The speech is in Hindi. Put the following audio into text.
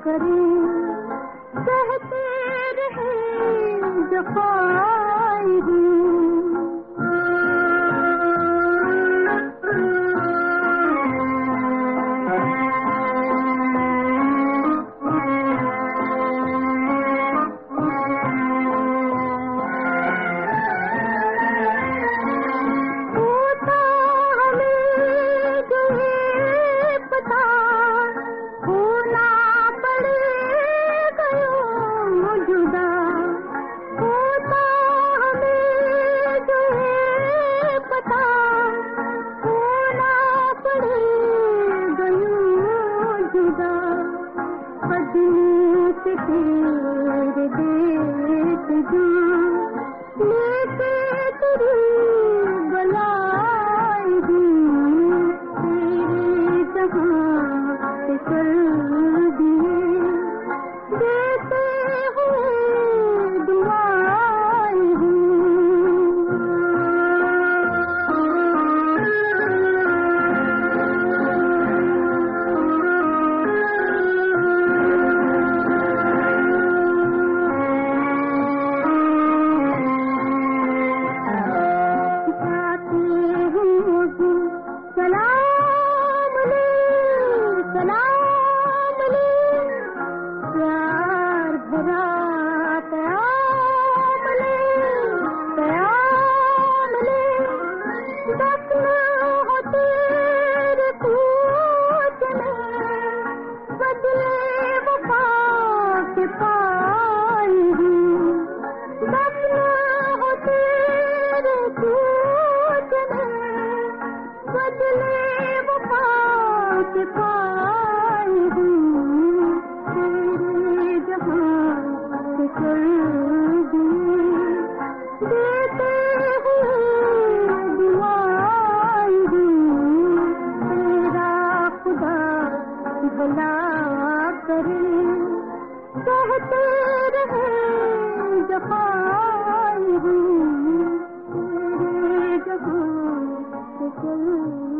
करें, कहते रहे जफाई से तेरे देश जान लेके तेरी बलाई हूँ, तेरे जहाँ से चल दिए देते हुए दुआई सलाम ले प्यार भरा प्याम ले दफन हो तेरे पूछ में बदले वफा के पाई हूँ, दफन हो तेरे पूछ में बदले वफा के पाई हूँ, तेरे जहाँ से चल दिए देते हुए दुआई हूँ, तेरा खुदा भला करे, कहते रहे जफाई हूँ, तेरे जहाँ से चल